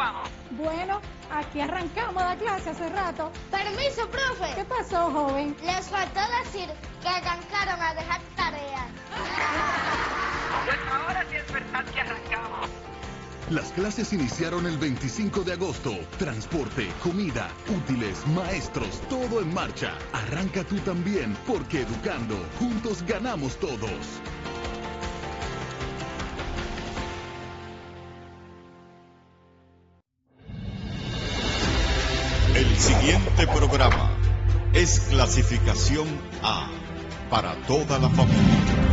vamos? Bueno, aquí arrancamos la clase hace rato. Permiso, profe. ¿Qué pasó, joven? Les faltó decir que arrancaron a dejar tareas. Pues ahora sí es verdad que arrancamos. Las clases iniciaron el 25 de agosto. Transporte, comida, útiles, maestros, todo en marcha. Arranca tú también, porque educando, juntos ganamos todos. El siguiente programa es clasificación A para toda la familia.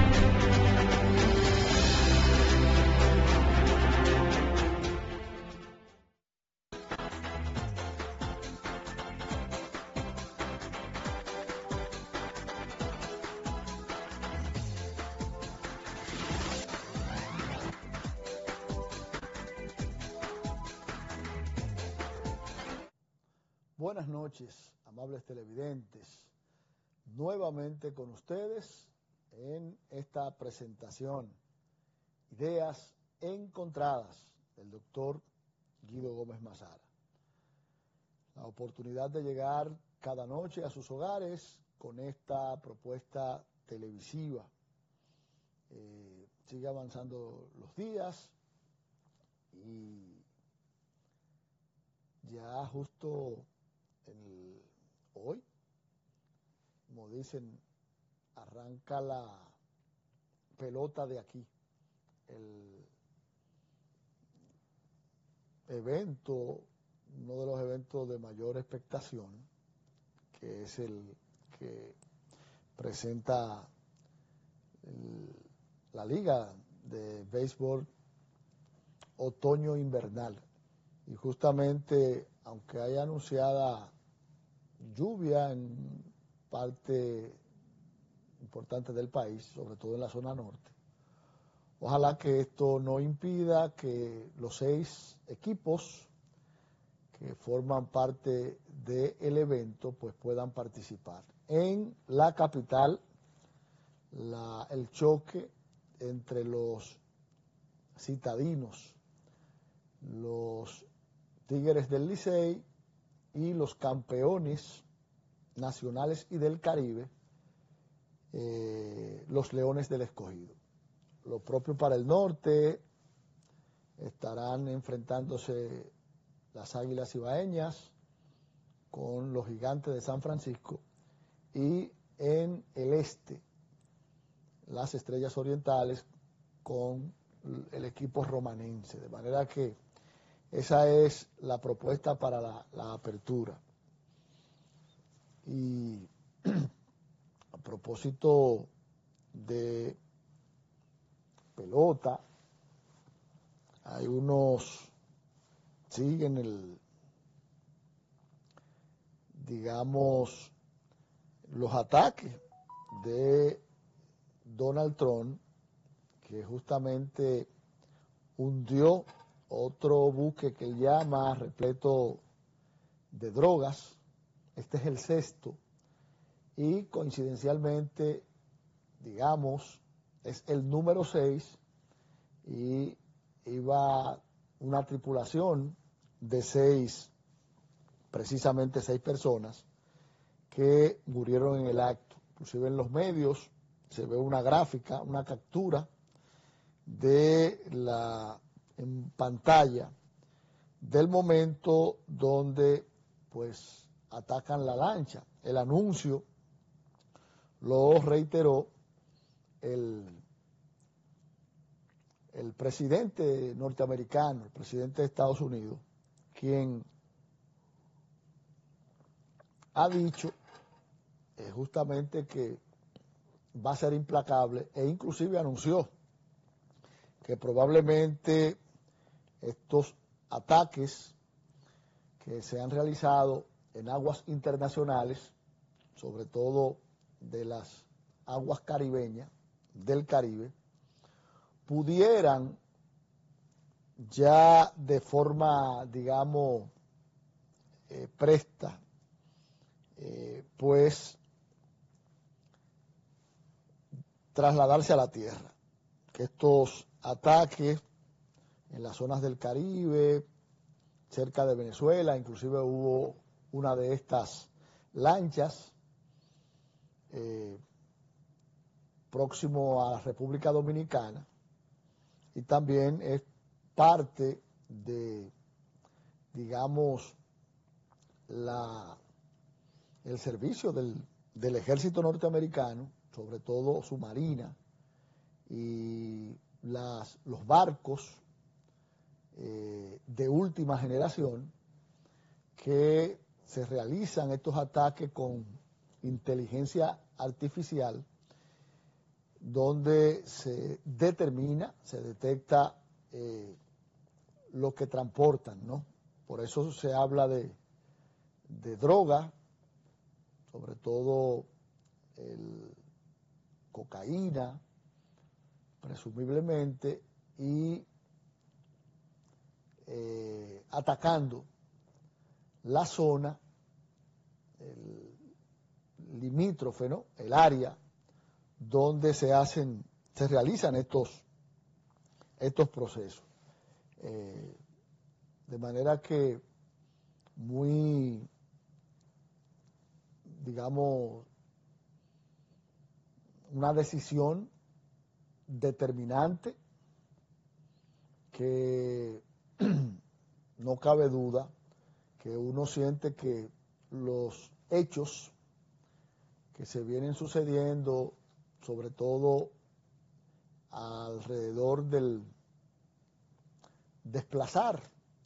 Buenas noches, amables televidentes. Nuevamente con ustedes en esta presentación, Ideas Encontradas, del doctor Guido Gómez Mazara. La oportunidad de llegar cada noche a sus hogares con esta propuesta televisiva. Sigue avanzando los días y ya justo hoy, como dicen, arranca la pelota de aquí, el evento, uno de los eventos de mayor expectación, que es el que presenta la Liga de Béisbol Otoño Invernal. Y justamente, aunque haya anunciada lluvia en parte importante del país, sobre todo en la zona norte, ojalá que esto no impida que los 6 equipos que forman parte del evento pues puedan participar. En la capital, el choque entre los citadinos, los Tigres del Licey y los campeones nacionales y del Caribe, los Leones del Escogido. Lo propio para el norte, estarán enfrentándose las Águilas Ibaeñas con los Gigantes de San Francisco, y en el este, las Estrellas Orientales con el equipo romanense. De manera que esa es la propuesta para la apertura. Y a propósito de pelota, hay unos, siguen digamos, los ataques de Donald Trump, que justamente hundió otro buque que él llama repleto de drogas. Este es el 6º, y coincidencialmente, digamos, es el número 6, y iba una tripulación de 6, precisamente 6 personas, que murieron en el acto. Inclusive en los medios se ve una gráfica, una captura en pantalla del momento donde pues atacan la lancha. El anuncio lo reiteró el presidente norteamericano, el presidente de Estados Unidos, quien ha dicho justamente que va a ser implacable, e inclusive anunció que probablemente estos ataques que se han realizado en aguas internacionales, sobre todo de las aguas caribeñas, del Caribe, pudieran ya de forma, digamos, presta, pues trasladarse a la tierra. Que estos ataques en las zonas del Caribe, cerca de Venezuela, inclusive hubo una de estas lanchas próximo a la República Dominicana, y también es parte de, digamos, el servicio del ejército norteamericano, sobre todo su marina, y los barcos de última generación, que se realizan estos ataques con inteligencia artificial, donde se determina, se detecta lo que transportan, ¿no? Por eso se habla de droga, sobre todo cocaína, presumiblemente, y atacando la zona, el limítrofe, ¿no? El área donde se realizan estos procesos. De manera que muy, digamos, una decisión determinante que no cabe duda que uno siente que los hechos que se vienen sucediendo, sobre todo alrededor del desplazar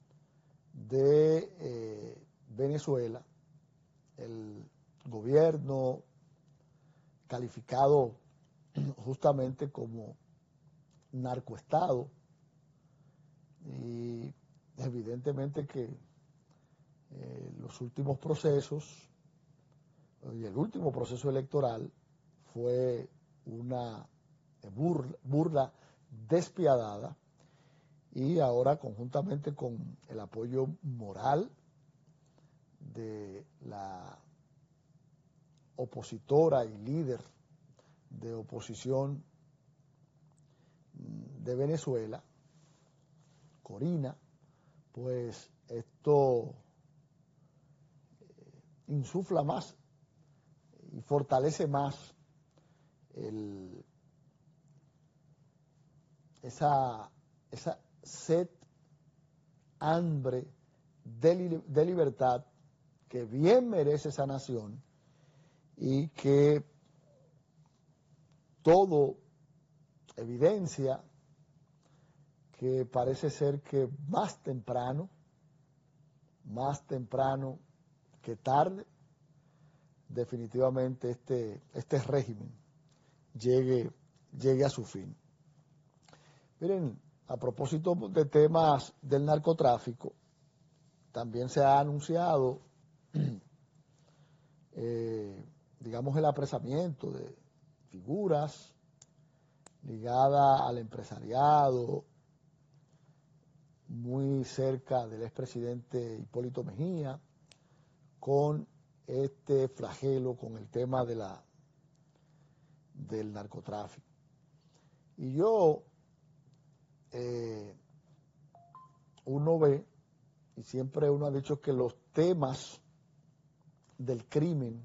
de Venezuela, el gobierno calificado justamente como narcoestado, y evidentemente que los últimos procesos y el último proceso electoral fue una burla despiadada, y ahora conjuntamente con el apoyo moral de la opositora y líder de oposición de Venezuela, Corina, pues esto insufla más y fortalece más esa sed, hambre de libertad que bien merece esa nación, y que todo evidencia que parece ser que más temprano que tarde, definitivamente este régimen llegue a su fin. Miren, a propósito de temas del narcotráfico, también se ha anunciado, digamos, el apresamiento de figuras ligadas al empresariado, muy cerca del expresidente Hipólito Mejía, con este flagelo, con el tema del narcotráfico. Y uno ve, y siempre uno ha dicho que los temas del crimen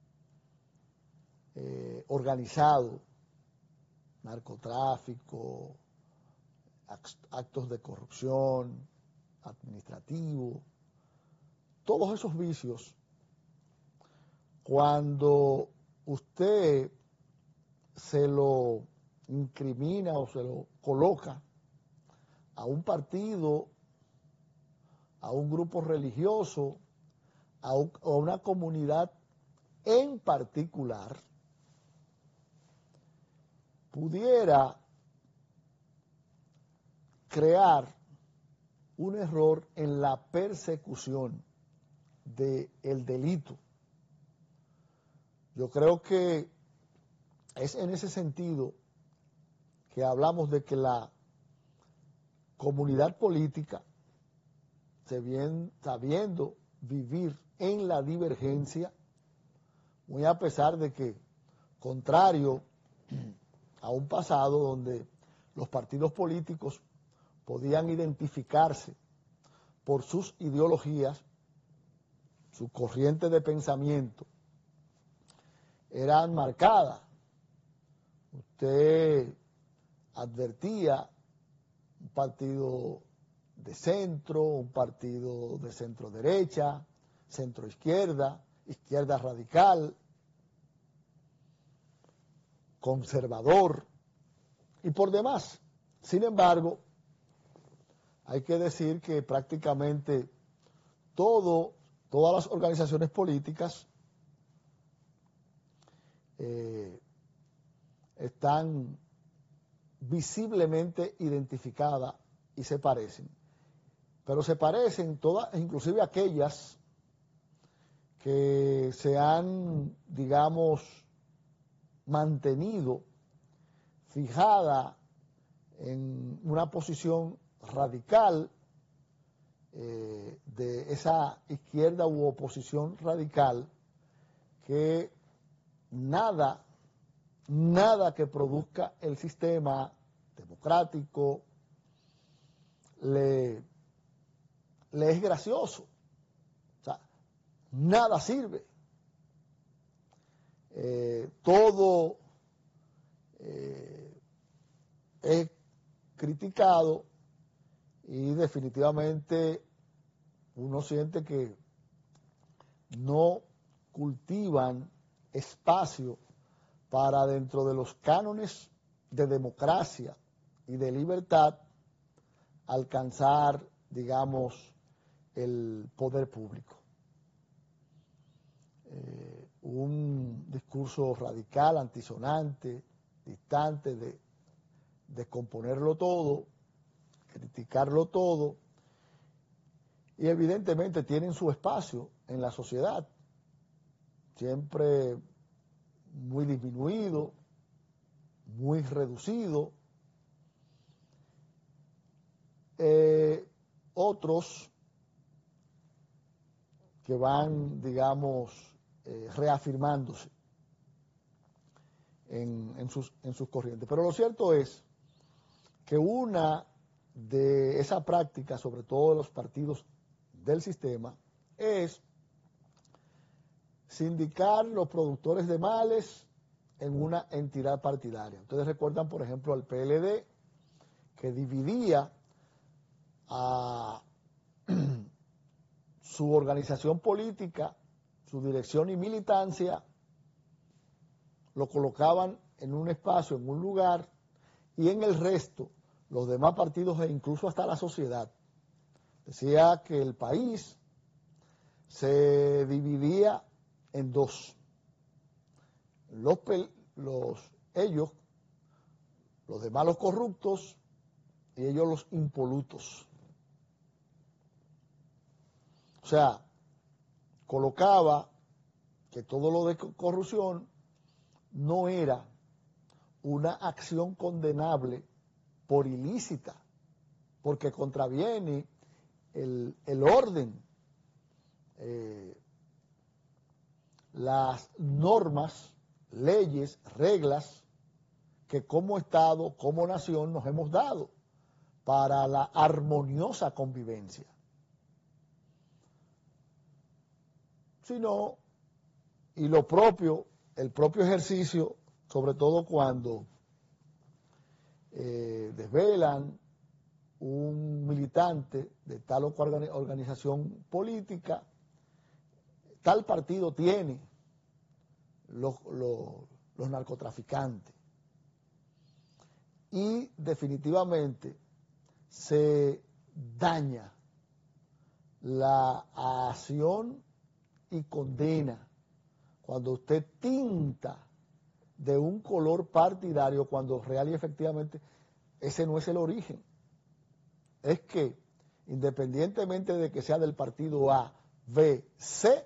organizado, narcotráfico, actos de corrupción, administrativo, todos esos vicios, cuando usted se lo incrimina o se lo coloca a un partido, a un grupo religioso, a una comunidad en particular, pudiera crear un error en la persecución del delito. Yo creo que es en ese sentido que hablamos de que la comunidad política, sabiendo vivir en la divergencia, muy a pesar de que, contrario a un pasado donde los partidos políticos podían identificarse por sus ideologías, su corriente de pensamiento, eran marcadas. Usted advertía un partido de centro, un partido de centro derecha, centro izquierda, izquierda radical, conservador y por demás. Sin embargo, hay que decir que prácticamente todas las organizaciones políticas están visiblemente identificadas y se parecen. Pero se parecen todas, inclusive aquellas que se han, digamos, mantenido fijada en una posición radical, de esa izquierda u oposición radical, que nada que produzca el sistema democrático le es gracioso. O sea, nada sirve. Todo es criticado y definitivamente uno siente que no cultivan espacio para, dentro de los cánones de democracia y de libertad, alcanzar, digamos, el poder público. Un discurso radical, antisonante, distante de descomponerlo todo, criticarlo todo, y evidentemente tienen su espacio en la sociedad, siempre muy disminuido, muy reducido. Otros que van, digamos, reafirmándose en sus corrientes. Pero lo cierto es que una de esa práctica, sobre todo de los partidos del sistema, es sindicar los productores de males en una entidad partidaria. Ustedes recuerdan, por ejemplo, al PLD, que dividía a su organización política, su dirección y militancia, lo colocaban en un espacio, en un lugar, y en el resto, los demás partidos e incluso hasta la sociedad. Decía que el país se dividía en dos. Ellos, los demás los corruptos, y ellos los impolutos. O sea, colocaba que todo lo de corrupción no era una acción condenable por ilícita, porque contraviene el orden, las normas, leyes, reglas que como Estado, como nación nos hemos dado para la armoniosa convivencia. Sino, y el propio ejercicio, sobre todo cuando desvelan un militante de tal o cual organización política, tal partido tiene los narcotraficantes. Y definitivamente se daña la acción y condena cuando usted tinta de un color partidario, cuando real y efectivamente ese no es el origen. Es que independientemente de que sea del partido A, B, C,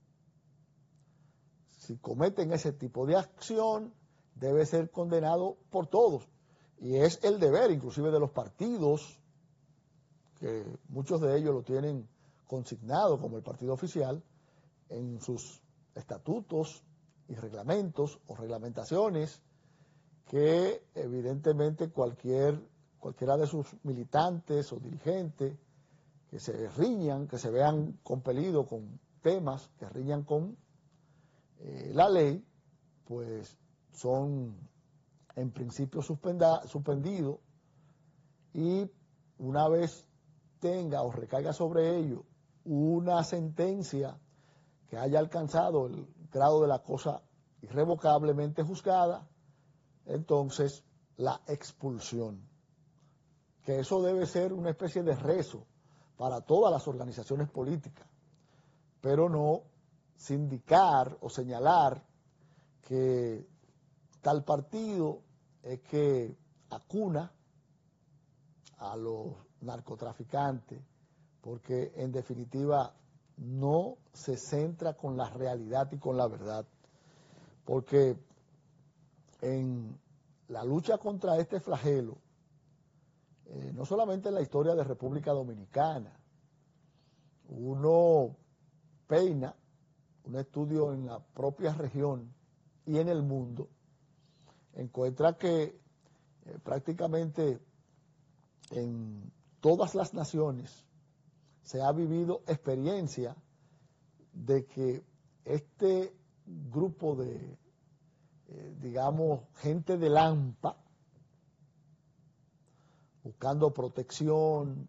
si cometen ese tipo de acción, debe ser condenado por todos. Y es el deber, inclusive de los partidos, que muchos de ellos lo tienen consignado como el partido oficial, en sus estatutos y reglamentos o reglamentaciones, que evidentemente cualquiera de sus militantes o dirigentes que se riñan, que se vean compelidos con temas que riñan con la ley, pues son en principio suspendidos, y una vez tenga o recaiga sobre ello una sentencia que haya alcanzado el grado de la cosa irrevocablemente juzgada, entonces la expulsión. Que eso debe ser una especie de rezo para todas las organizaciones políticas, pero no sindicar o señalar que tal partido es que acuna a los narcotraficantes, porque en definitiva no se centra con la realidad y con la verdad, porque en la lucha contra este flagelo, no solamente en la historia de República Dominicana, uno peina un estudio en la propia región y en el mundo, encuentra que prácticamente en todas las naciones se ha vivido experiencia de que este grupo de, digamos, gente de Lampa, buscando protección,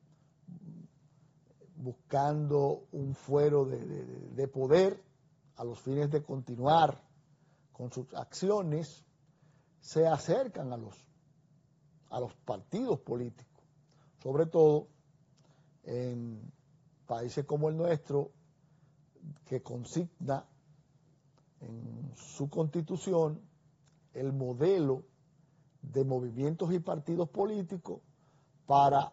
buscando un fuero de poder a los fines de continuar con sus acciones, se acercan a los partidos políticos, sobre todo en países como el nuestro, que consigna en su constitución el modelo de movimientos y partidos políticos para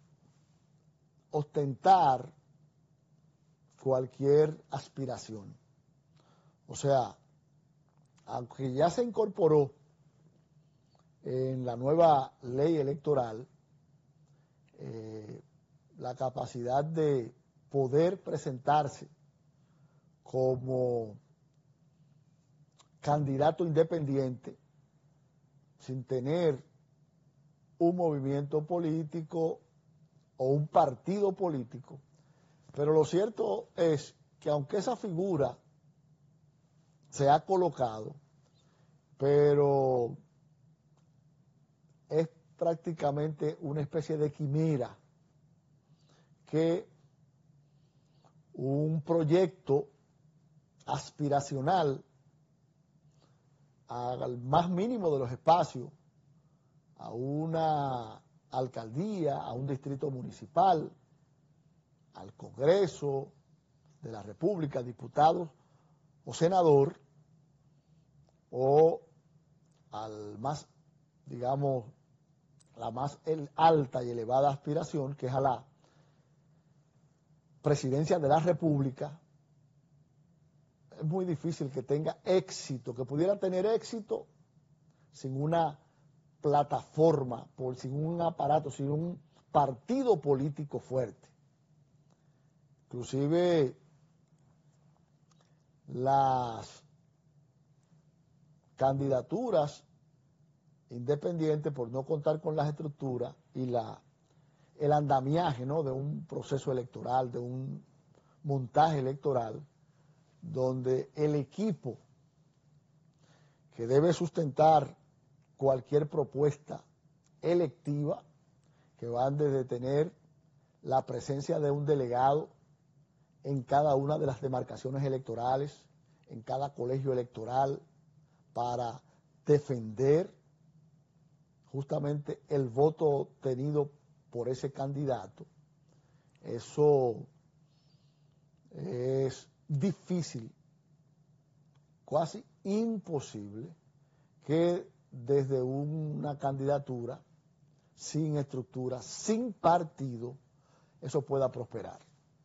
ostentar cualquier aspiración. O sea, aunque ya se incorporó en la nueva ley electoral la capacidad de poder presentarse como candidato independiente sin tener un movimiento político o un partido político, pero lo cierto es que aunque esa figura se ha colocado, pero es prácticamente una especie de quimera que un proyecto aspiracional al más mínimo de los espacios, a una alcaldía, a un distrito municipal, al Congreso de la República, diputados o senador, o al más, digamos, la más alta y elevada aspiración, que es a la presidencia de la República, es muy difícil que tenga éxito, que pudiera tener éxito sin una plataforma, sin un aparato, sin un partido político fuerte. Inclusive las candidaturas independientes, por no contar con las estructuras y el andamiaje, ¿no?, de un proceso electoral, de un montaje electoral, donde el equipo que debe sustentar cualquier propuesta electiva, que van desde tener la presencia de un delegado en cada una de las demarcaciones electorales, en cada colegio electoral, para defender justamente el voto obtenido por ese candidato. Eso es difícil, casi imposible, que desde una candidatura sin estructura, sin partido, eso pueda prosperar.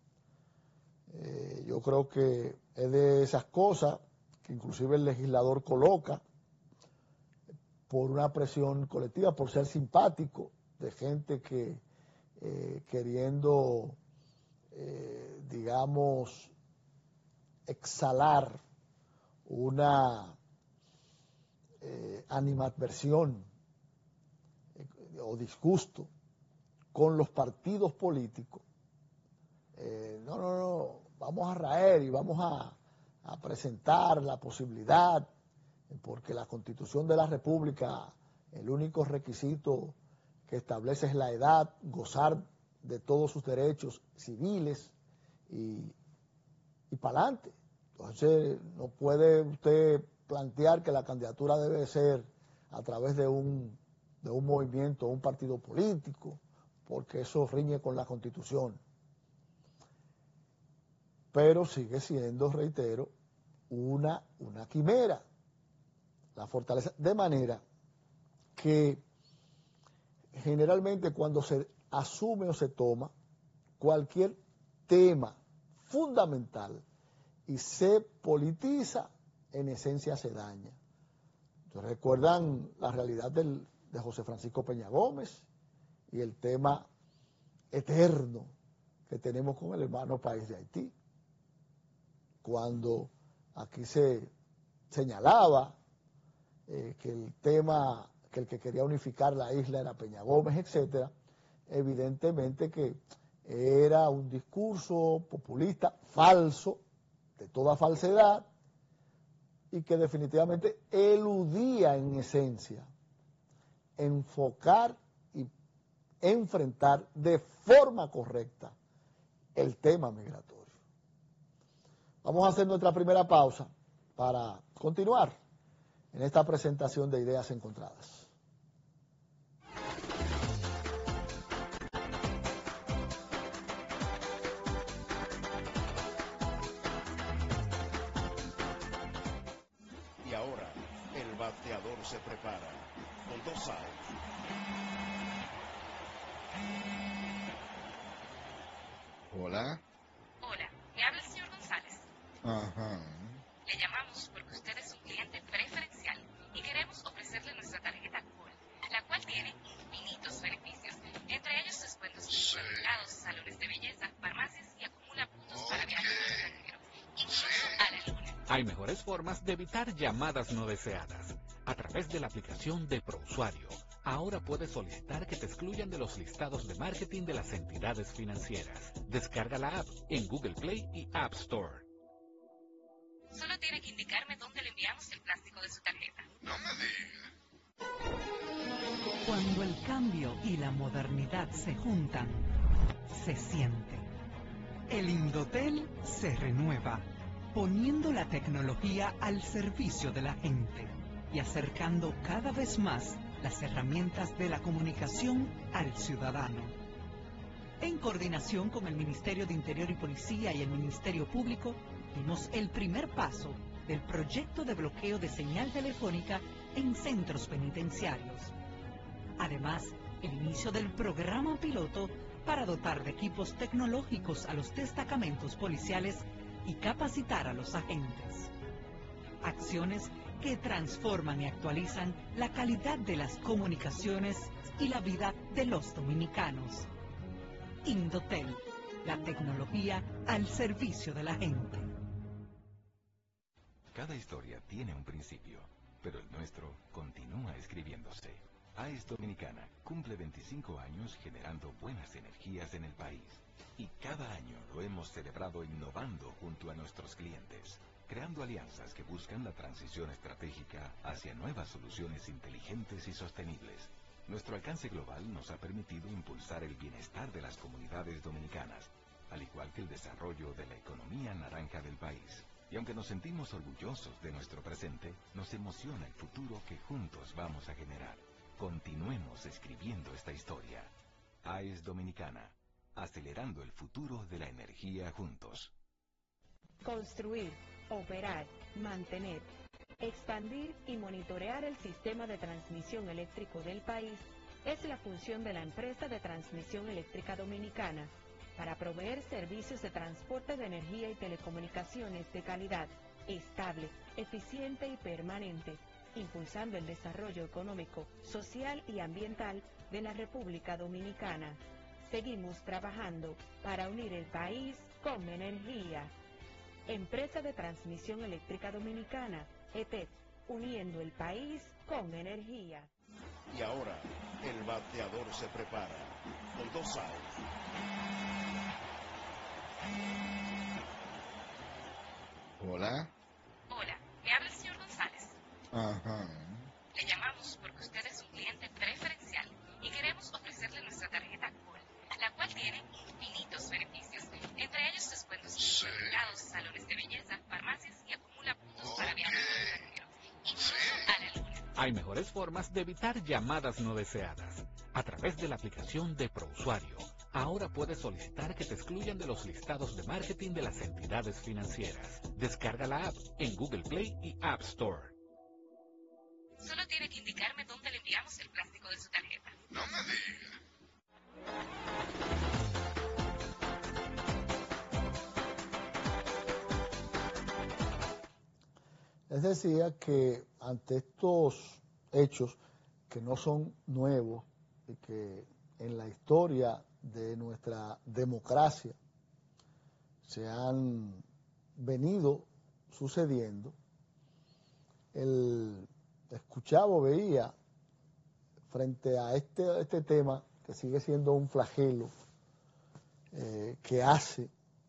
Yo creo que es de esas cosas que inclusive el legislador coloca por una presión colectiva, por ser simpático, de gente que queriendo, digamos, exhalar una animadversión o disgusto con los partidos políticos, no, vamos a raer y vamos a presentar la posibilidad, porque la Constitución de la República, el único requisito que establece es la edad, gozar de todos sus derechos civiles y para adelante. Entonces, no puede usted plantear que la candidatura debe ser a través de un movimiento, un partido político, porque eso riñe con la Constitución. Pero sigue siendo, reitero, una quimera, la fortaleza, de manera que generalmente cuando se asume o se toma cualquier tema fundamental y se politiza, en esencia se daña. Entonces, recuerdan la realidad de José Francisco Peña Gómez y el tema eterno que tenemos con el hermano país de Haití, cuando aquí se señalaba que el tema, que el que quería unificar la isla era Peña Gómez, etcétera. Evidentemente que era un discurso populista falso, de toda falsedad, y que definitivamente eludía en esencia enfocar y enfrentar de forma correcta el tema migratorio. Vamos a hacer nuestra primera pausa para continuar en esta presentación de ideas encontradas. Y ahora, el bateador se prepara con 2 outs. Hola. Hola, me habla el señor González. Ajá. Le llamamos porque usted es un cliente preferencial y queremos ofrecerle nuestra tarjeta Gold, la cual tiene infinitos beneficios, entre ellos descuentos en supermercados, salones de belleza, farmacias y acumula puntos para viajes al extranjero, incluso a la luna. Hay mejores formas de evitar llamadas no deseadas. A través de la aplicación de ProUsuario, ahora puedes solicitar que te excluyan de los listados de marketing de las entidades financieras. Descarga la app en Google Play y App Store. Solo tiene que indicarme dónde le enviamos el plástico de su tarjeta. No me digas. Cuando el cambio y la modernidad se juntan, se siente. El Indotel se renueva, poniendo la tecnología al servicio de la gente y acercando cada vez más las herramientas de la comunicación al ciudadano. En coordinación con el Ministerio de Interior y Policía y el Ministerio Público, dimos el primer paso del proyecto de bloqueo de señal telefónica en centros penitenciarios. Además, el inicio del programa piloto para dotar de equipos tecnológicos a los destacamentos policiales y capacitar a los agentes. Acciones que transforman y actualizan la calidad de las comunicaciones y la vida de los dominicanos. Indotel, la tecnología al servicio de la gente. Cada historia tiene un principio, pero el nuestro continúa escribiéndose. AES Dominicana cumple 25 años generando buenas energías en el país. Y cada año lo hemos celebrado innovando junto a nuestros clientes, creando alianzas que buscan la transición estratégica hacia nuevas soluciones inteligentes y sostenibles. Nuestro alcance global nos ha permitido impulsar el bienestar de las comunidades dominicanas, al igual que el desarrollo de la economía naranja del país. Y aunque nos sentimos orgullosos de nuestro presente, nos emociona el futuro que juntos vamos a generar. Continuemos escribiendo esta historia. AES Dominicana, acelerando el futuro de la energía juntos. Construir, operar, mantener, expandir y monitorear el sistema de transmisión eléctrico del país es la función de la empresa de transmisión eléctrica dominicana para proveer servicios de transporte de energía y telecomunicaciones de calidad, estable, eficiente y permanente, impulsando el desarrollo económico, social y ambiental de la República Dominicana. Seguimos trabajando para unir el país con energía. Empresa de Transmisión Eléctrica Dominicana, ETED, uniendo el país con energía. Y ahora, el bateador se prepara con 2 outs. Hola. Hola, me habla el señor González. Ajá. Le llamamos porque usted es un cliente preferencial y queremos ofrecerle nuestra tarjeta COL, la cual tiene infinitos beneficios, entre ellos descuentos en supermercados, salones de belleza, farmacias y acumula puntos para viajes al extranjero, incluso a la luna. Hay mejores formas de evitar llamadas no deseadas. A través de la aplicación de ProUsuario, ahora puedes solicitar que te excluyan de los listados de marketing de las entidades financieras. Descarga la app en Google Play y App Store. Solo tiene que indicarme dónde le enviamos el plástico de su tarjeta. No me diga. Les decía que ante estos hechos que no son nuevos y que en la historia de nuestra democracia se han venido sucediendo, escuchaba o veía frente a este tema que sigue siendo un flagelo que hace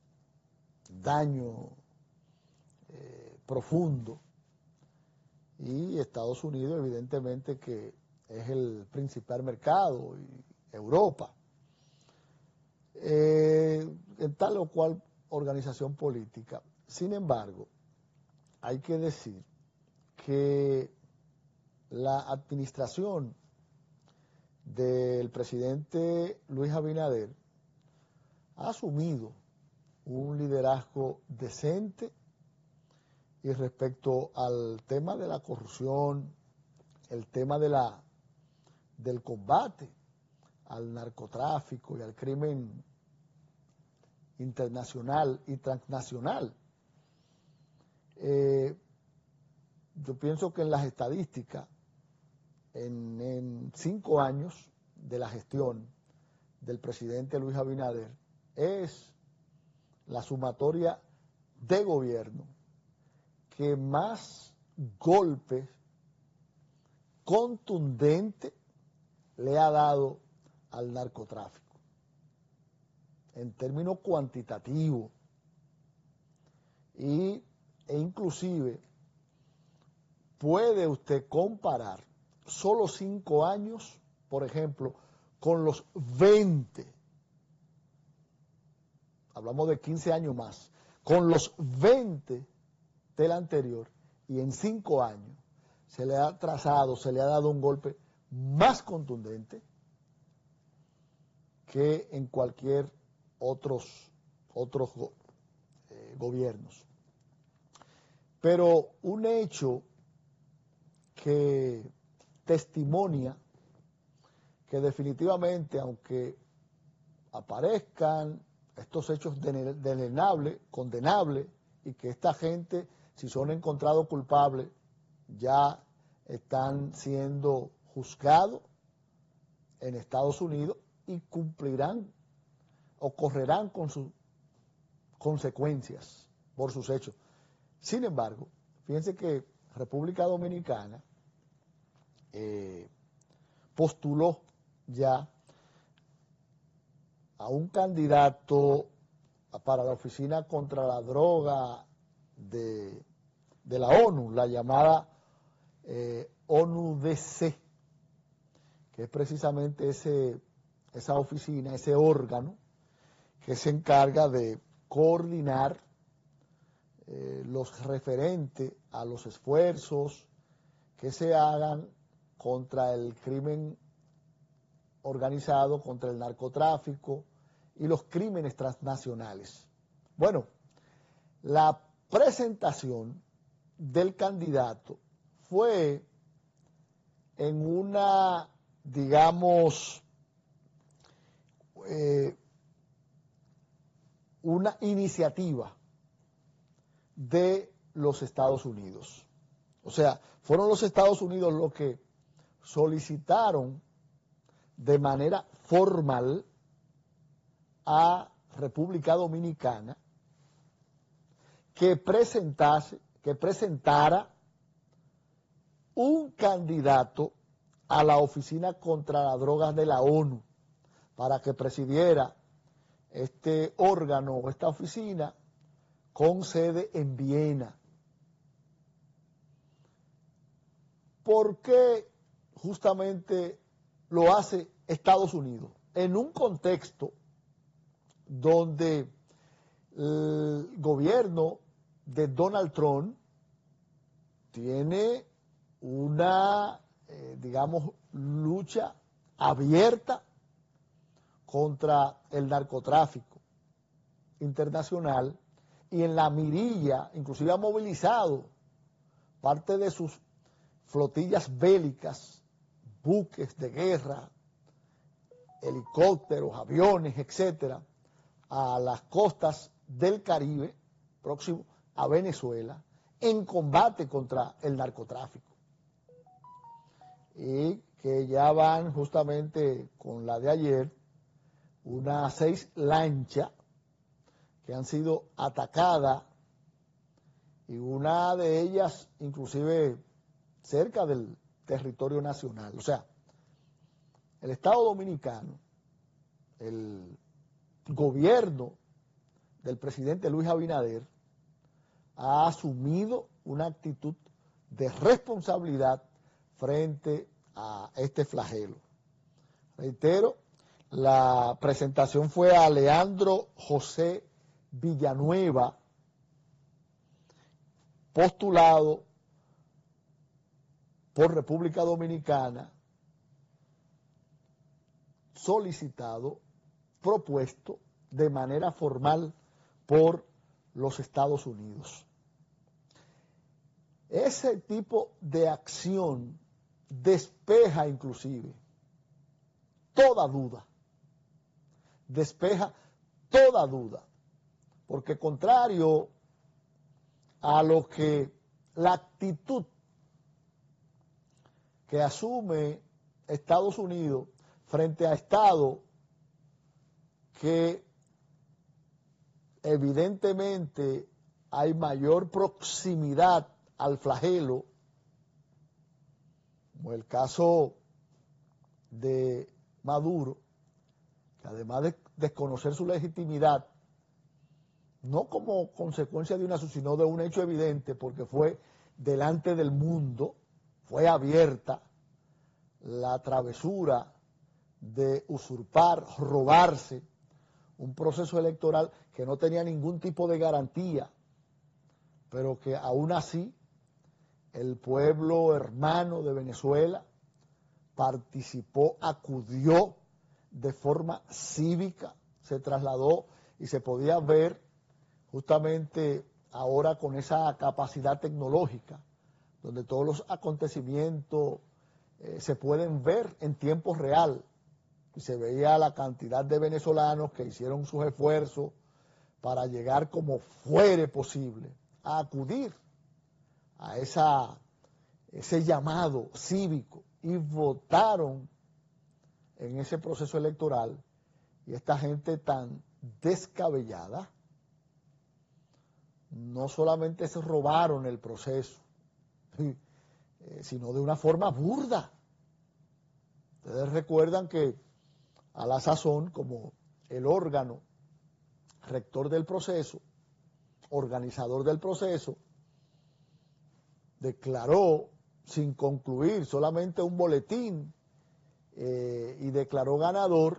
daño profundo, y Estados Unidos evidentemente que es el principal mercado, y Europa, en tal o cual organización política. Sin embargo, hay que decir que la administración del presidente Luis Abinader ha asumido un liderazgo decente, y respecto al tema de la corrupción, el tema del combate al narcotráfico y al crimen internacional y transnacional, yo pienso que en las estadísticas, en 5 años de la gestión del presidente Luis Abinader, es la sumatoria de gobierno que más golpes contundentes le ha dado al narcotráfico, en términos cuantitativos, e inclusive puede usted comparar solo 5 años, por ejemplo, con los 20, hablamos de 15 años más, con los 20 del anterior, y en 5 años se le ha trazado, se le ha dado un golpe más contundente que en cualquier otros gobiernos. Pero un hecho que testimonia que definitivamente, aunque aparezcan estos hechos deleznables, condenables, y que esta gente, si son encontrados culpables, ya están siendo juzgados en Estados Unidos y cumplirán o correrán con sus consecuencias por sus hechos. Sin embargo, fíjense que República Dominicana postuló ya a un candidato para la Oficina contra la Droga de la ONU, la llamada ONUDC, que es precisamente esa oficina, ese órgano que se encarga de coordinar los referentes a los esfuerzos que se hagan contra el crimen organizado, contra el narcotráfico y los crímenes transnacionales. Bueno, la presentación del candidato fue en una, digamos, una iniciativa de los Estados Unidos. O sea, fueron los Estados Unidos los que solicitaron de manera formal a República Dominicana que presentara un candidato a la Oficina contra las Drogas de la ONU para que presidiera este órgano o esta oficina con sede en Viena. ¿Por qué justamente lo hace Estados Unidos? En un contexto donde el gobierno de Donald Trump tiene una, digamos, lucha abierta contra el narcotráfico internacional y en la mirilla, inclusive ha movilizado parte de sus flotillas bélicas, buques de guerra, helicópteros, aviones, etcétera, a las costas del Caribe, próximo a Venezuela, en combate contra el narcotráfico. Y que ya van justamente con la de ayer, unas 6 lanchas que han sido atacadas y una de ellas inclusive cerca del territorio nacional. O sea, el Estado Dominicano, el gobierno del presidente Luis Abinader ha asumido una actitud de responsabilidad frente a este flagelo. Reitero, la presentación fue a Leandro José Villanueva, postulado por República Dominicana, solicitado, propuesto de manera formal por los Estados Unidos. Ese tipo de acción despeja inclusive toda duda, porque contrario a lo que la actitud que asume Estados Unidos frente a Estados que evidentemente hay mayor proximidad al flagelo, como el caso de Maduro, que además de desconocer su legitimidad, no como consecuencia de una, sino de un hecho evidente, porque fue delante del mundo, fue abierta la travesura de usurpar, robarse un proceso electoral que no tenía ningún tipo de garantía, pero que aún así el pueblo hermano de Venezuela participó, acudió de forma cívica, se trasladó y se podía ver justamente ahora con esa capacidad tecnológica, donde todos los acontecimientos se pueden ver en tiempo real, y se veía la cantidad de venezolanos que hicieron sus esfuerzos para llegar como fuere posible a acudir a ese llamado cívico y votaron en ese proceso electoral. Y esta gente tan descabellada no solamente se robaron el proceso, sino de una forma burda. Ustedes recuerdan que a la sazón, como el órgano rector del proceso, organizador del proceso, declaró sin concluir solamente un boletín y declaró ganador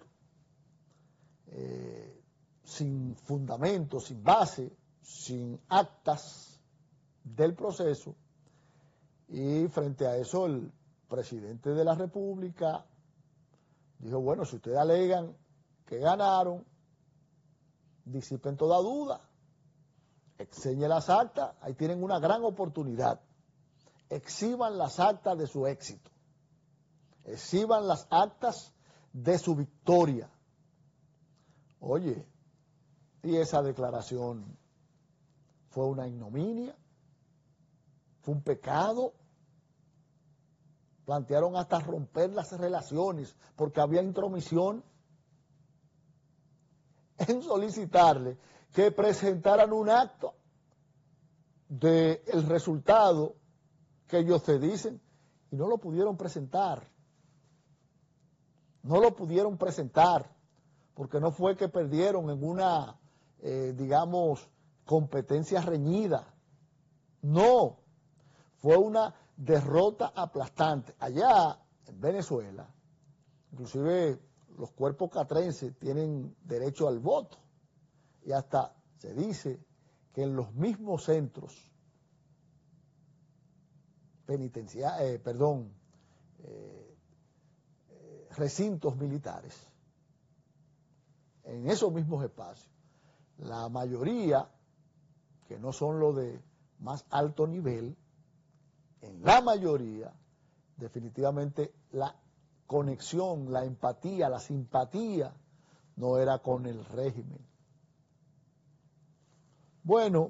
sin fundamento, sin base, sin actas del proceso, y frente a eso el presidente de la República dijo, bueno, si ustedes alegan que ganaron, disipen toda duda, enseñen las actas, ahí tienen una gran oportunidad, exhiban las actas de su éxito, exhiban las actas de su victoria. Oye, y esa declaración fue una ignominia, fue un pecado. Plantearon hasta romper las relaciones porque había intromisión en solicitarle que presentaran un acto del resultado que ellos te dicen, y no lo pudieron presentar. No lo pudieron presentar porque no fue que perdieron en una, digamos, competencia reñida. No, fue una derrota aplastante. Allá en Venezuela, inclusive los cuerpos catrenses tienen derecho al voto y hasta se dice que en los mismos centros recintos militares, en esos mismos espacios, la mayoría, que no son los de más alto nivel, en la mayoría, definitivamente la conexión, la empatía, la simpatía, no era con el régimen. Bueno,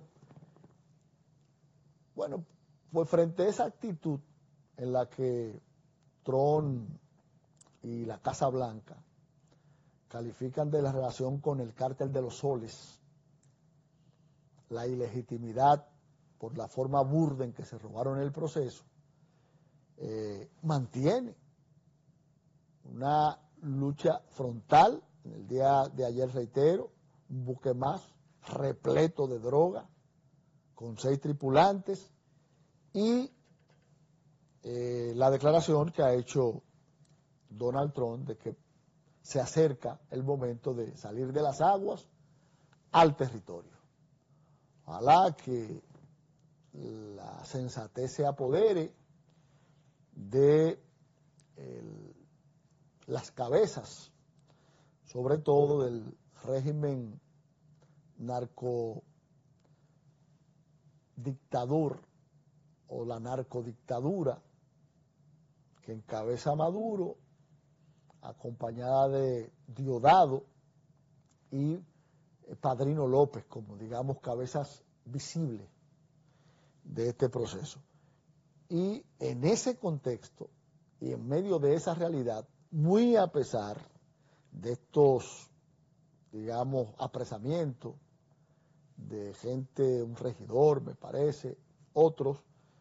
pues frente a esa actitud en la que Trump y la Casa Blanca califican de la relación con el cártel de los soles, la ilegitimidad por la forma burda en que se robaron el proceso, mantiene una lucha frontal. En el día de ayer, reitero, un buque más repleto de droga, con 6 tripulantes, y la declaración que ha hecho Donald Trump de que se acerca el momento de salir de las aguas al territorio. Ojalá que la sensatez se apodere de las cabezas, sobre todo del régimen narcodictador o la narcodictadura que encabeza Maduro, acompañada de Diosdado y Padrino López, como digamos cabezas visibles de este proceso. Y en ese contexto y en medio de esa realidad, muy a pesar de estos, digamos, apresamientos de gente, un regidor, me parece, otros,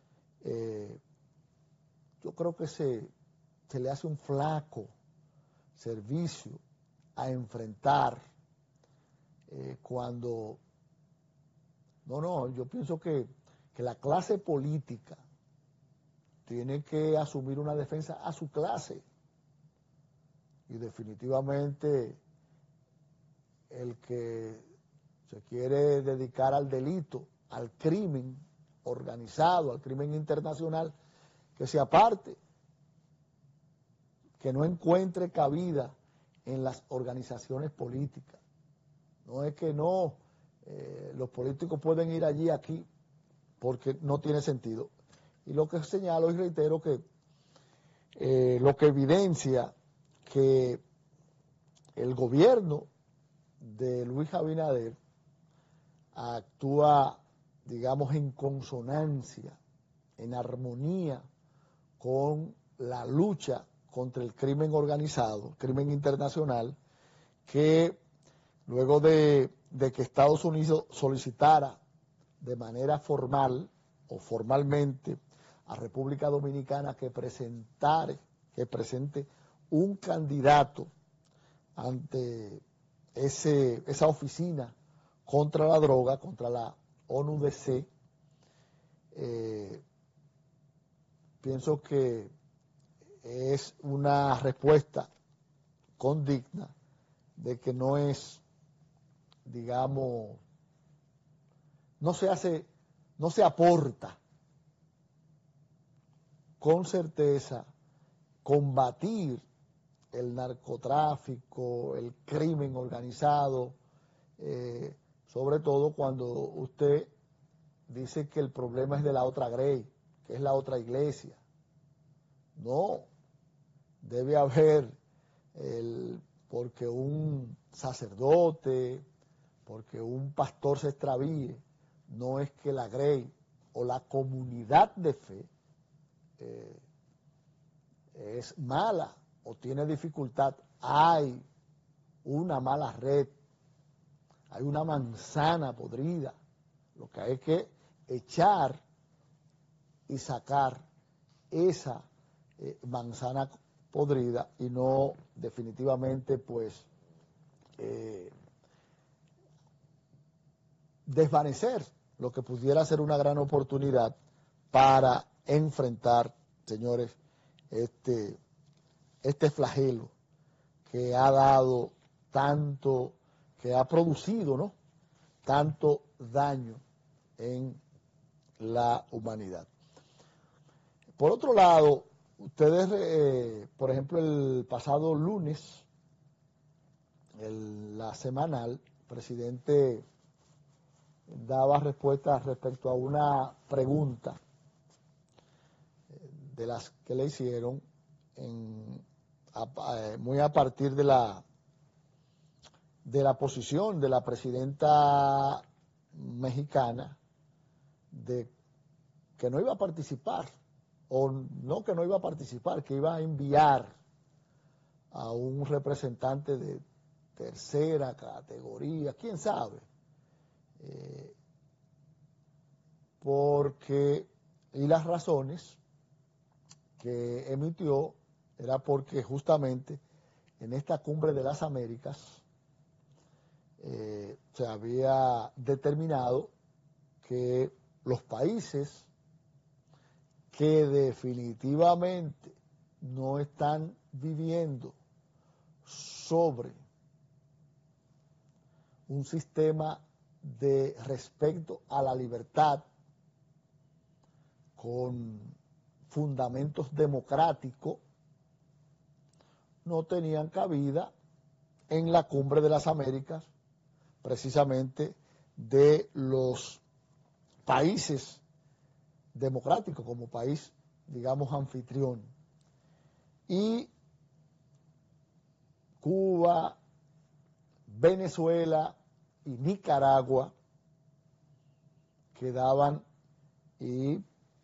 yo creo que se le hace un flaco servicio a enfrentar cuando... No, yo pienso que la clase política tiene que asumir una defensa a su clase. Y definitivamente el que se quiere dedicar al delito, al crimen organizado, al crimen internacional, que se aparte, que no encuentre cabida en las organizaciones políticas. No es que no, los políticos pueden ir allí, aquí, porque no tiene sentido. Y lo que señalo y reitero que lo que evidencia que el gobierno de Luis Abinader actúa, digamos, en consonancia, en armonía con la lucha contra el crimen organizado, crimen internacional, que luego de que Estados Unidos solicitara de manera formal o formalmente a República Dominicana que presente un candidato ante esa oficina contra la droga, contra la ONUDC, pienso que es una respuesta condigna de que no es, digamos, no se aporta con certeza combatir el narcotráfico, el crimen organizado, sobre todo cuando usted dice que el problema es de la otra grey, que es la otra iglesia. No, debe haber, porque un sacerdote, porque un pastor se extravíe, no es que la grey o la comunidad de fe es mala o tiene dificultad. Hay una mala red, hay una manzana podrida. Lo que hay que echar y sacar esa manzana podrida y no definitivamente pues desvanecer lo que pudiera ser una gran oportunidad para enfrentar, señores, este flagelo que ha dado tanto, que ha producido, ¿no?, tanto daño en la humanidad. Por otro lado, ustedes, por ejemplo, el pasado lunes, la semanal, el presidente daba respuesta respecto a una pregunta de las que le hicieron muy a partir de la posición de la presidenta mexicana de que no iba a participar, o no que no iba a participar, que iba a enviar a un representante de tercera categoría, quién sabe, y las razones que emitió era porque justamente en esta cumbre de las Américas se había determinado que los países que definitivamente no están viviendo sobre un sistema de respeto a la libertad con fundamentos democráticos, no tenían cabida en la cumbre de las Américas, precisamente de los países democráticos como país, digamos, anfitrión. Y Cuba, Venezuela y Nicaragua quedaban, y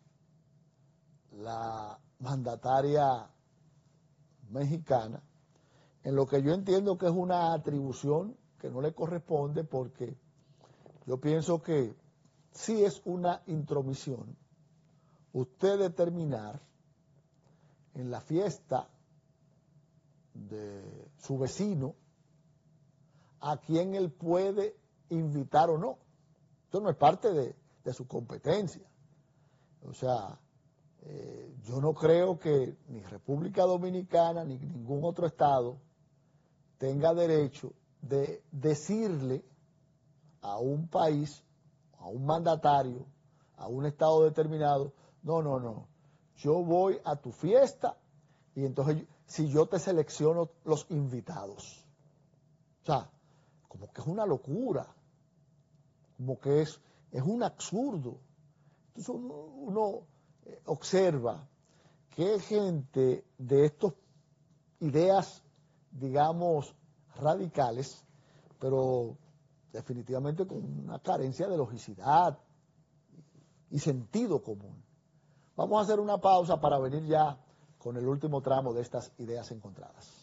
la mandataria mexicana, en lo que yo entiendo que es una atribución que no le corresponde, porque yo pienso que sí es una intromisión usted determinar en la fiesta de su vecino a quién él puede invitar o no. Esto no es parte de su competencia. O sea, yo no creo que ni República Dominicana ni ningún otro estado tenga derecho de decirle a un país, a un mandatario, a un estado determinado: no, yo voy a tu fiesta y entonces si yo te selecciono los invitados. O sea, como que es una locura, como que es un absurdo. Entonces uno observa que gente de estas ideas, digamos, radicales, pero definitivamente con una carencia de logicidad y sentido común. Vamos a hacer una pausa para venir ya con el último tramo de estas ideas encontradas.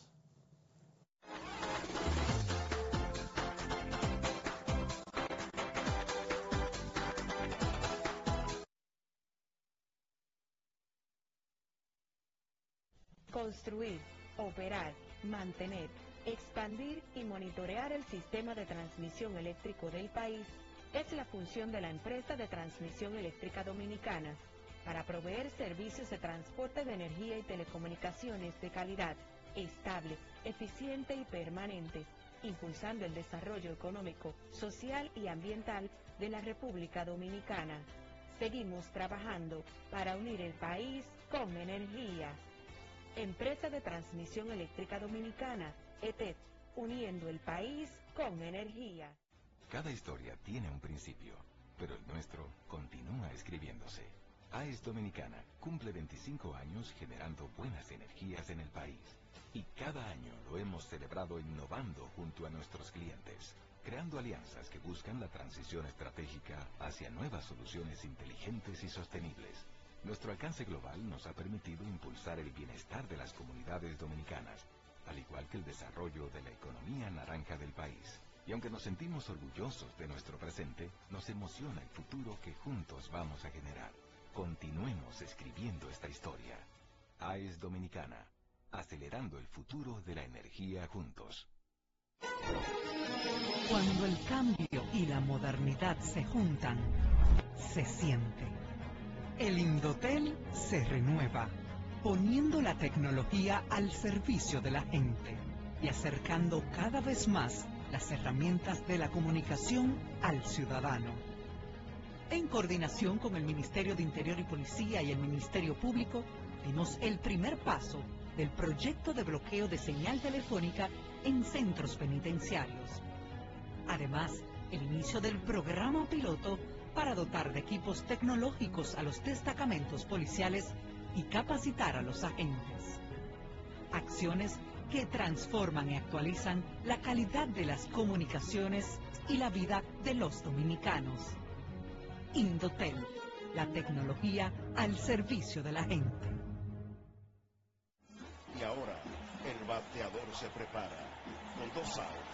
Construir, operar, mantener, expandir y monitorear el sistema de transmisión eléctrico del país es la función de la empresa de transmisión eléctrica dominicana para proveer servicios de transporte de energía y telecomunicaciones de calidad, estable, eficiente y permanente, impulsando el desarrollo económico, social y ambiental de la República Dominicana. Seguimos trabajando para unir el país con energía. Empresa de Transmisión Eléctrica Dominicana, ETED, uniendo el país con energía. Cada historia tiene un principio, pero el nuestro continúa escribiéndose. AES Dominicana cumple 25 años generando buenas energías en el país. Y cada año lo hemos celebrado innovando junto a nuestros clientes, creando alianzas que buscan la transición estratégica hacia nuevas soluciones inteligentes y sostenibles. Nuestro alcance global nos ha permitido impulsar el bienestar de las comunidades dominicanas, al igual que el desarrollo de la economía naranja del país. Y aunque nos sentimos orgullosos de nuestro presente, nos emociona el futuro que juntos vamos a generar. Continuemos escribiendo esta historia. AES Dominicana, acelerando el futuro de la energía juntos. Cuando el cambio y la modernidad se juntan, se siente. El Indotel se renueva, poniendo la tecnología al servicio de la gente y acercando cada vez más las herramientas de la comunicación al ciudadano. En coordinación con el Ministerio de Interior y Policía y el Ministerio Público, dimos el primer paso del proyecto de bloqueo de señal telefónica en centros penitenciarios. Además, el inicio del programa piloto para dotar de equipos tecnológicos a los destacamentos policiales y capacitar a los agentes. Acciones que transforman y actualizan la calidad de las comunicaciones y la vida de los dominicanos. Indotel, la tecnología al servicio de la gente. Y ahora, el bateador se prepara con 2 outs.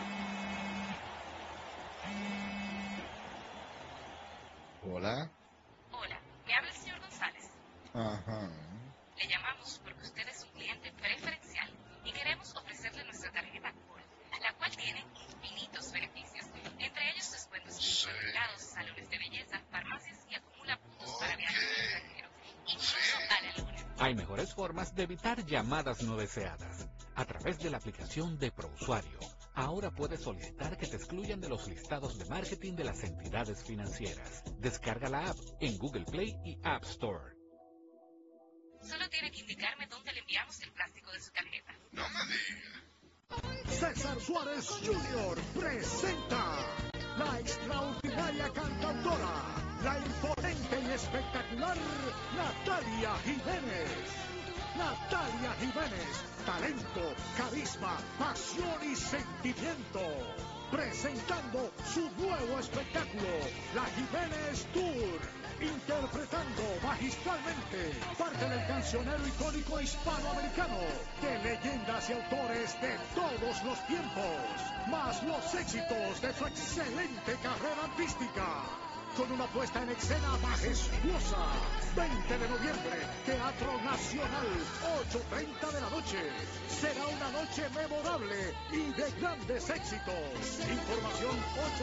Hola. Hola, me habla el señor González. Ajá. Le llamamos porque usted es un cliente preferencial y queremos ofrecerle nuestra tarjeta Gold, la cual tiene infinitos beneficios, entre ellos descuentos en supermercados, salones de belleza, farmacias y acumula puntos para viajes al extranjero, incluso a la luna. Hay mejores formas de evitar llamadas no deseadas. A través de la aplicación de ProUsuario, ahora puedes solicitar que te excluyan de los listados de marketing de las entidades financieras. Descarga la app en Google Play y App Store. Solo tiene que indicarme dónde le enviamos el plástico de su tarjeta. No me diga. César Suárez Jr. presenta la extraordinaria cantautora, la imponente y espectacular Natalia Jiménez. Natalia Jiménez, talento, carisma, pasión y sentimiento. Presentando su nuevo espectáculo, La Jiménez Tour. Interpretando magistralmente parte del cancionero icónico hispanoamericano, de leyendas y autores de todos los tiempos, más los éxitos de su excelente carrera artística. Con una puesta en escena majestuosa. 20 de noviembre, Teatro Nacional, 8:30 de la noche. Será una noche memorable y de grandes éxitos. Información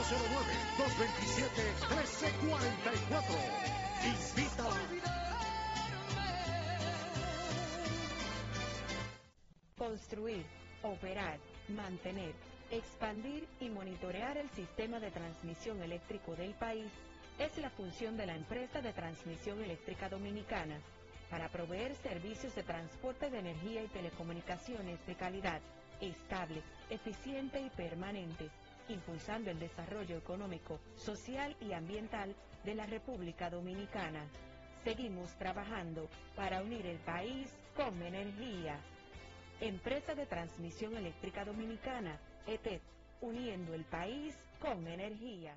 809-227-1344. Invita. Construir, operar, mantener, expandir y monitorear el sistema de transmisión eléctrico del país es la función de la empresa de transmisión eléctrica dominicana para proveer servicios de transporte de energía y telecomunicaciones de calidad, estable, eficiente y permanente, impulsando el desarrollo económico, social y ambiental de la República Dominicana. Seguimos trabajando para unir el país con energía. Empresa de Transmisión Eléctrica Dominicana, ETED, uniendo el país con energía.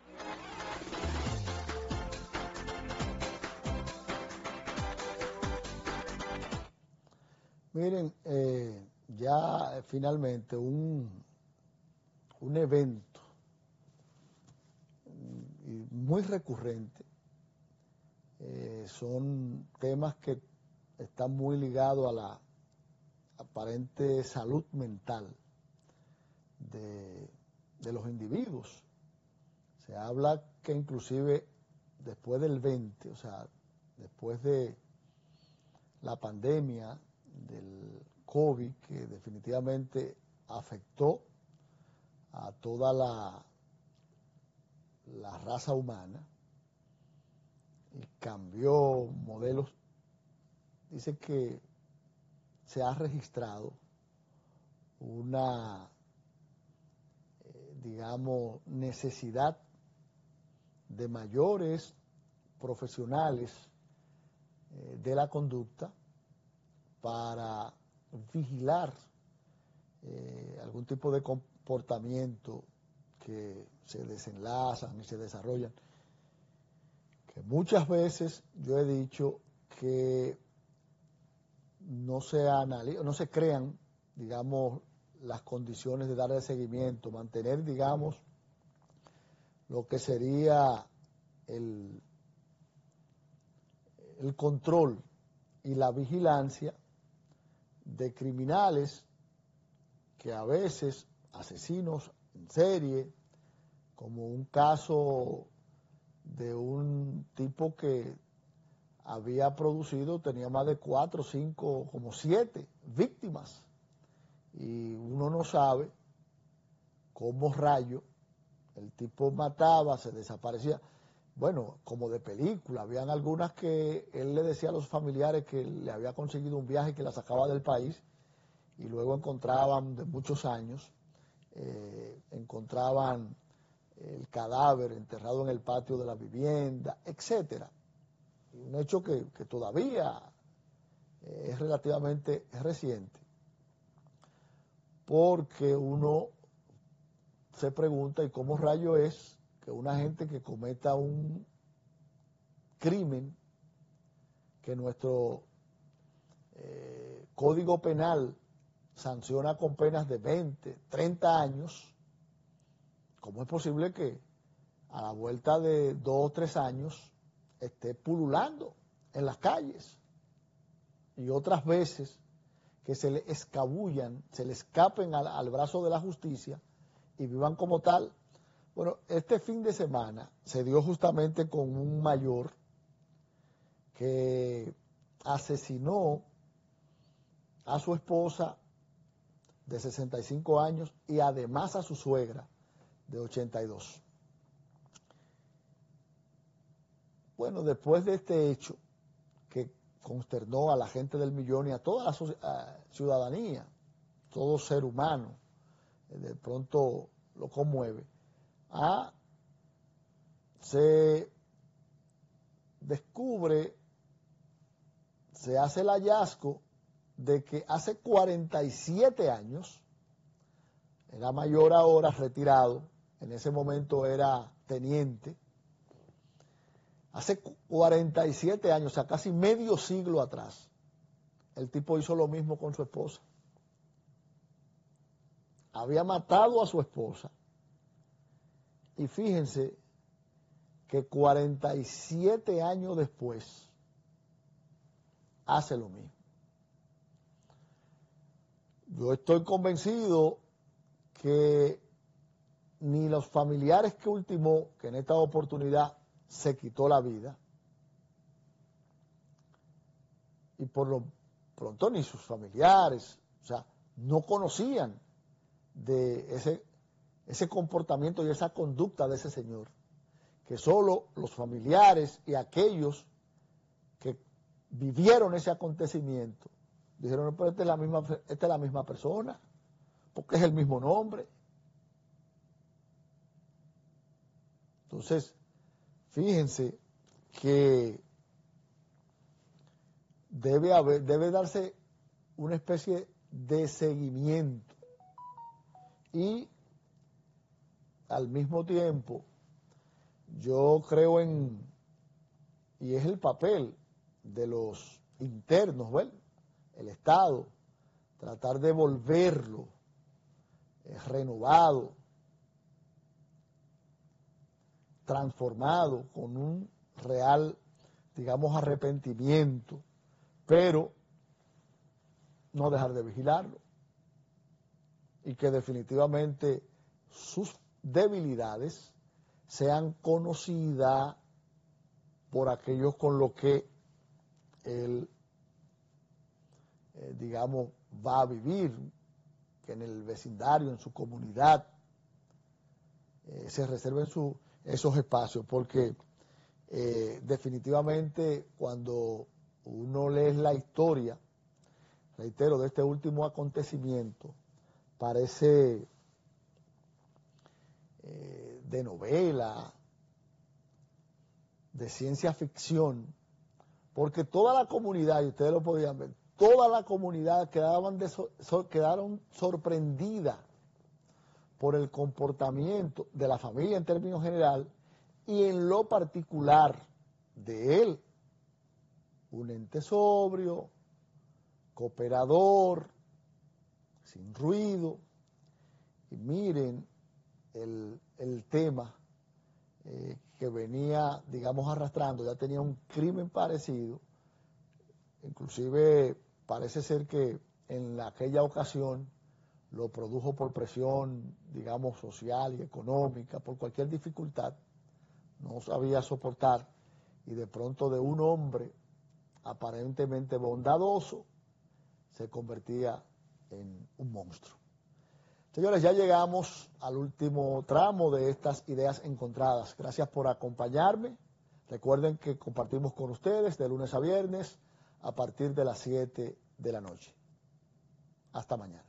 Miren, ya finalmente un evento muy recurrente, son temas que están muy ligados a la aparente salud mental de los individuos. Se habla que inclusive después del 20, o sea, después de la pandemia del COVID, que definitivamente afectó a toda la raza humana y cambió modelos, dice que se ha registrado una, digamos, necesidad de mayores profesionales de la conducta para vigilar algún tipo de comportamiento que se desenlazan y se desarrollan, que muchas veces yo he dicho que no se crean, digamos, las condiciones de darle seguimiento, mantener, digamos, lo que sería el control y la vigilancia de criminales que a veces asesinos en serie, como un caso de un tipo que había producido, tenía más de 4, 5, como 7 víctimas, y uno no sabe cómo rayo el tipo mataba, se desaparecía. Bueno, como de película, habían algunas que él le decía a los familiares que le había conseguido un viaje que la sacaba del país, y luego encontraban, de muchos años, encontraban el cadáver enterrado en el patio de la vivienda, etcétera. Un hecho que todavía es relativamente reciente, porque uno se pregunta, ¿y cómo rayo es que una gente que cometa un crimen que nuestro Código Penal sanciona con penas de 20, 30 años, cómo es posible que a la vuelta de 2 o 3 años esté pululando en las calles? Y otras veces que se le escabullan, se le escapen al brazo de la justicia y vivan como tal. Bueno, este fin de semana se dio justamente con un mayor que asesinó a su esposa de 65 años y además a su suegra de 82. Bueno, después de este hecho que consternó a la gente del Millón y a toda la ciudadanía, todo ser humano, de pronto lo conmueve, se descubre, se hace el hallazgo de que hace 47 años, era mayor ahora, retirado, en ese momento era teniente, hace 47 años, o sea, casi medio siglo atrás, el tipo hizo lo mismo con su esposa. Había matado a su esposa y fíjense que 47 años después hace lo mismo. Yo estoy convencido que ni los familiares que ultimó, que en esta oportunidad se quitó la vida, y por lo pronto ni sus familiares, o sea, no conocían de ese comportamiento y esa conducta de ese señor, que solo los familiares y aquellos que vivieron ese acontecimiento dijeron, pero esta es la misma persona, porque es el mismo nombre. Entonces, fíjense que debe darse una especie de seguimiento y al mismo tiempo yo creo y es el papel de los internos, ¿verdad? El Estado, tratar de volverlo renovado, transformado, con un real, digamos, arrepentimiento, pero no dejar de vigilarlo y que definitivamente sus debilidades sean conocidas por aquellos con los que él, digamos, va a vivir, que en el vecindario, en su comunidad, se reserven esos espacios, porque definitivamente cuando uno lee la historia, reitero, de este último acontecimiento, parece de novela, de ciencia ficción, porque toda la comunidad, y ustedes lo podían ver, toda la comunidad quedaron sorprendidas por el comportamiento de la familia en términos general y en lo particular de él, un ente sobrio, cooperador, sin ruido. Y miren el tema que venía, digamos, arrastrando, ya tenía un crimen parecido, inclusive parece ser que en aquella ocasión lo produjo por presión, digamos, social y económica, por cualquier dificultad, no sabía soportar, y de pronto de un hombre aparentemente bondadoso se convertía en un monstruo. Señores, ya llegamos al último tramo de estas ideas encontradas. Gracias por acompañarme. Recuerden que compartimos con ustedes de lunes a viernes a partir de las 7 de la noche. Hasta mañana.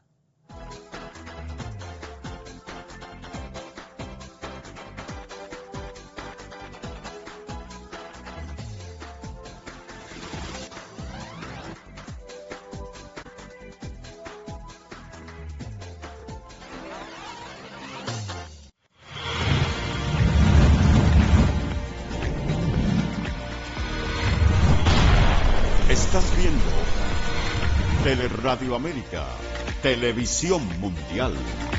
Estás viendo Teleradio América, Televisión Mundial.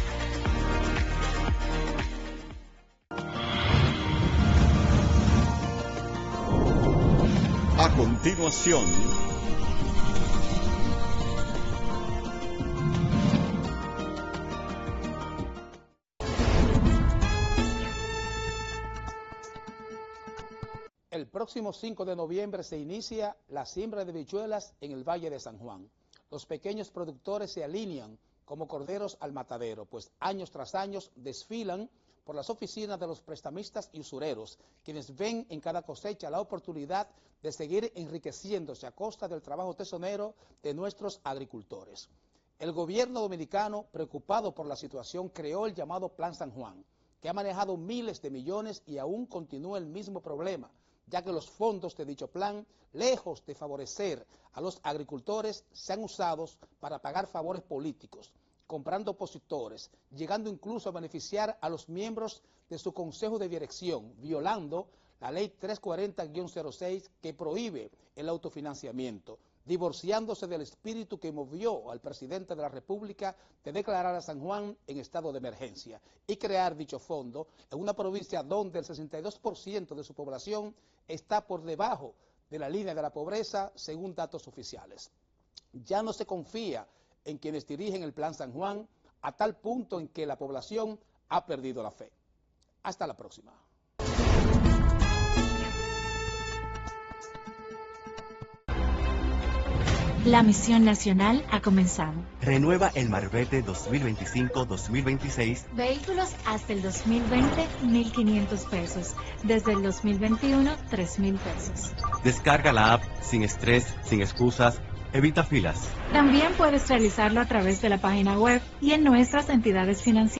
A continuación, el próximo 5 de noviembre se inicia la siembra de habichuelas en el Valle de San Juan. Los pequeños productores se alinean como corderos al matadero, pues años tras años desfilan por las oficinas de los prestamistas y usureros, quienes ven en cada cosecha la oportunidad de seguir enriqueciéndose a costa del trabajo tesonero de nuestros agricultores. El gobierno dominicano, preocupado por la situación, creó el llamado Plan San Juan, que ha manejado miles de millones y aún continúa el mismo problema, ya que los fondos de dicho plan, lejos de favorecer a los agricultores, se han usado para pagar favores políticos, comprando opositores, llegando incluso a beneficiar a los miembros de su consejo de dirección, violando la ley 340-06 que prohíbe el autofinanciamiento, divorciándose del espíritu que movió al presidente de la República de declarar a San Juan en estado de emergencia y crear dicho fondo en una provincia donde el 62% de su población está por debajo de la línea de la pobreza, según datos oficiales. Ya no se confía en quienes dirigen el Plan San Juan, a tal punto en que la población ha perdido la fe. Hasta la próxima. La misión nacional ha comenzado. Renueva el Marbete 2025-2026. Vehículos hasta el 2020, 1.500 pesos. Desde el 2021, 3.000 pesos. Descarga la app sin estrés, sin excusas, evita filas. También puedes realizarlo a través de la página web y en nuestras entidades financieras.